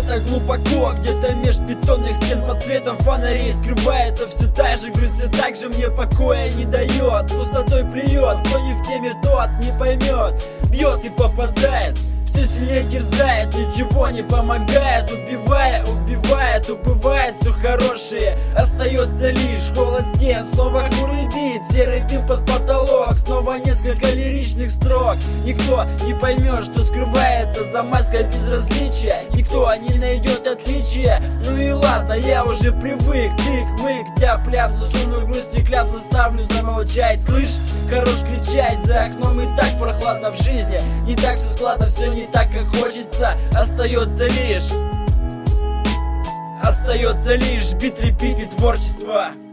где-то глубоко, где-то меж бетонных стен под светом фонарей скрывается все та же грусть, все так же мне покоя не дает. Пустотой плюет, кто не в теме, тот не поймет. Бьет и попадает, все сильнее терзает, ничего не помогает. Убивает, убывает все хорошее. Остается лишь холод стен, снова хурыбит серый дым под потолок. Снова несколько лиричных строк. Никто не поймет, что скрывается за маской безразличия. Никто не найдет отличия. Ну и ладно, я уже привык. Тык-мык, тяп-ляп, засуну грусть и кляп, заставлю замолчать. Слышь, хорош кричать, за окном и так прохладно в жизни. Не так все складно, все не так, как хочется. Остается лишь бит, репит и творчество.